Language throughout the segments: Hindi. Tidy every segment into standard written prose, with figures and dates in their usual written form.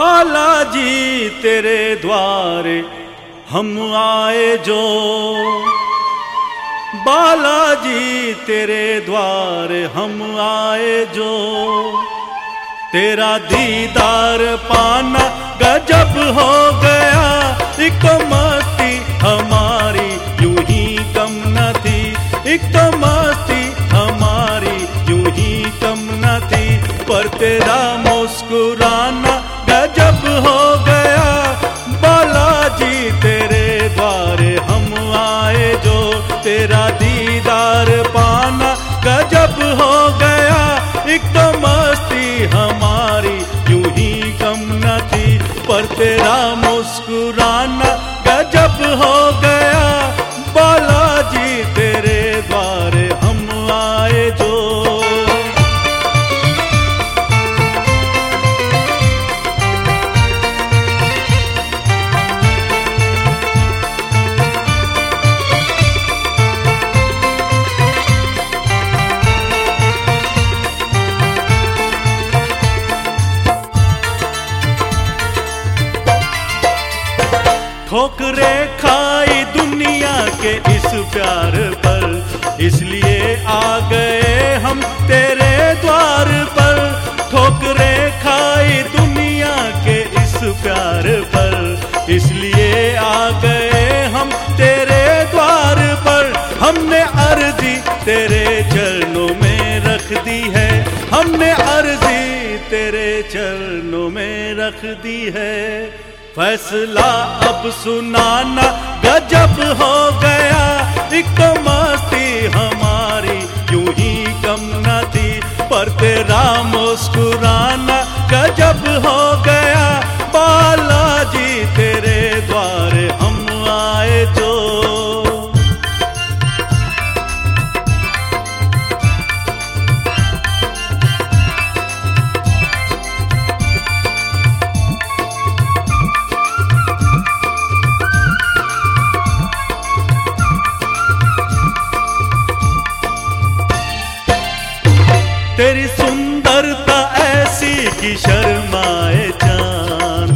बालाजी तेरे द्वारे हम आए जो, बालाजी तेरे द्वारे हम आए जो, तेरा दीदार पाना गजब हो गया। एक तो मस्ती हमारी यूं ही कम न थी, एक तो मस्ती हमारी यूं ही कम न थी, पर तेरा मुस्कुराना गजब हो गया। बालाजी तेरे द्वारे हम आए जो, तेरा दीदार पाना गजब हो गया। एक तो मस्ती हमारी यूं ही कम न थी, पर तेरा मुस्कुराना गजब हो गया। बालाजी तेरे द्वारे हम आए जो। ठोकरे खाई दुनिया के इस प्यार पर, इसलिए आ गए हम तेरे द्वार पर। ठोकरे खाई दुनिया के इस प्यार पर, इसलिए आ गए हम तेरे द्वार पर। हमने अर्जी तेरे चरणों में रख दी है, हमने अर्जी तेरे चरणों में रख दी है। फैसला अब सुनाना गजब हो गया। एक तो मस्ती हमारी यूं ही कम न थी, पर तेरा मुस्कुराना गजब हो गया। बालाजी तेरे द्वारे हम आए जो। तेरी सुंदरता ऐसी कि शर्माए जान,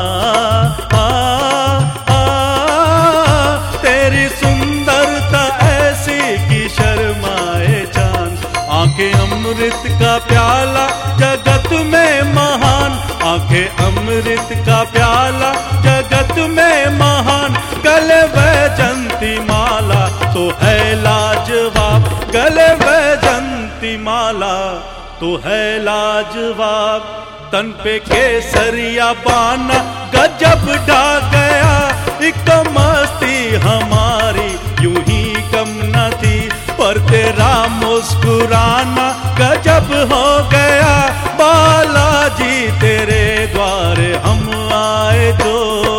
तेरी सुंदरता ऐसी कि शर्माए जान। आंखें अमृत का प्याला जगत में महान, आंखें अमृत का प्याला जगत में महान। गले वैजंती माला तो है लाजवाब, गले वैजंती माला तो है लाजवाब। तन पे केसरिया बाना गजब ढा गया। एक तो मस्ती हमारी यूं ही कम न थी, पर तेरा मुस्कुराना गजब हो गया। बालाजी तेरे द्वारे हम आए जो।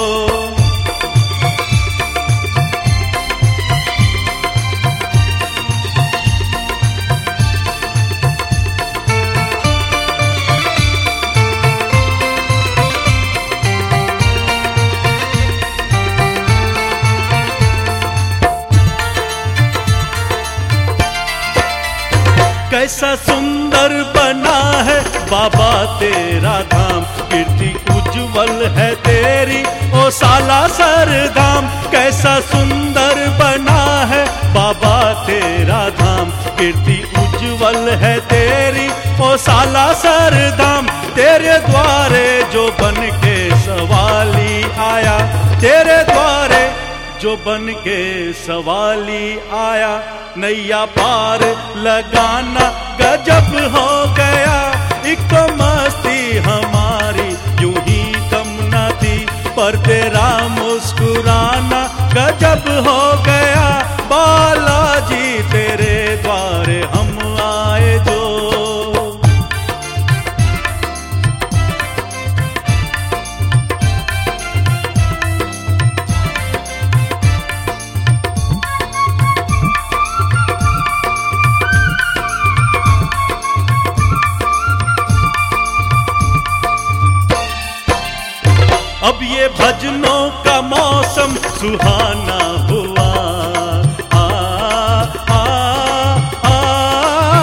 कैसा सुंदर बना है बाबा तेरा धाम, कीर्ति उज्जवल है तेरी ओ सालासर धाम। कैसा सुंदर बना है बाबा तेरा धाम, कीर्ति उज्जवल है तेरी ओ सालासर धाम। तेरे द्वारे जो बन के सवाली आया, तेरे द्वारे जो बन के सवाली आया। नैया पार लगाना गजब हो गया। एक तो मस्ती हमारी यूं ही कम न थी, पर तेरा मुस्कुराना गजब हो गया। बालाजी तेरे द्वारे हम आए जो। अब ये भजनों का मौसम सुहाना हुआ।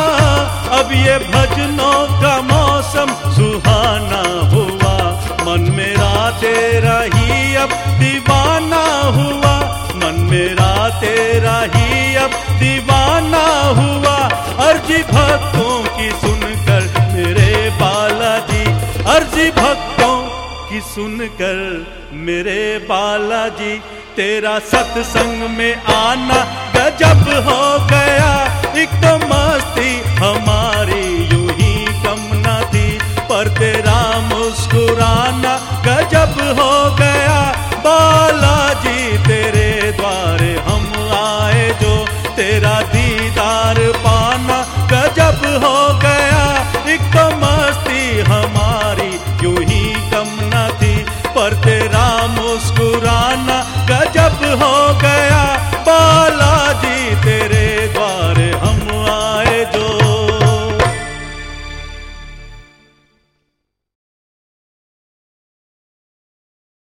अब ये भजनों का मौसम सुहाना हुआ। मन तेरा ही अब दीवाना हुआ, मन मेरा तेरा ही अब दीवाना हुआ। अर्जी भक्तों की सुनकर मेरे बालाजी, अर्जी भक्तों की सुनकर मेरे बालाजी, तेरा सत्संग में आना गजब हो गया, एक तो मस्ती हमारी